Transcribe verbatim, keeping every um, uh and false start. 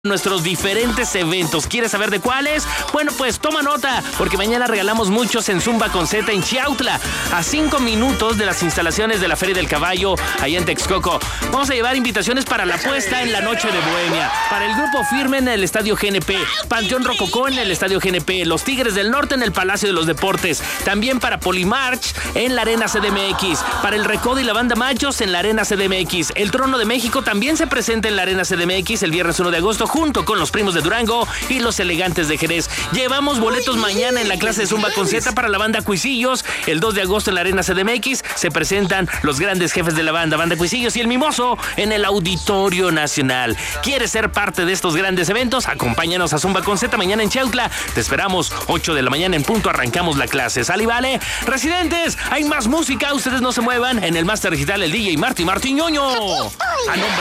nuestros diferentes eventos. ¿Quieres saber de cuáles? Bueno, pues toma nota, porque mañana regalamos muchos en Zumba con Z en Chiautla, a cinco minutos de las instalaciones de la Feria del Caballo, allá en Texcoco. Vamos a llevar invitaciones para la puesta en la Noche de Bohemia, para el Grupo Firme en el Estadio G N P, Panteón Rococó en el Estadio G N P, Los Tigres del Norte en el Palacio de los Deportes, también para Polimarch en la Arena C D M X, para el Recodo y la Banda Machos en la Arena C D M X. El Trono de México también se presenta en la Arena C D M X el viernes uno de agosto, junto con los Primos de Durango y los Elegantes de Jerez. Llevamos boletos mañana en la clase de Zumba con Z para la banda Cuisillos. El dos de agosto en la Arena C D M X se presentan los grandes jefes de la banda, Banda Cuisillos y El Mimoso en el Auditorio Nacional. ¿Quieres ser parte de estos grandes eventos? Acompáñanos a Zumba con Z mañana en Chiautla. Te esperamos, ocho de la mañana en punto, arrancamos la clase. ¿Sale y vale? Residentes, hay más música, ustedes no se muevan. En el Máster Digital, el D J Marty Martiñoño. A nombre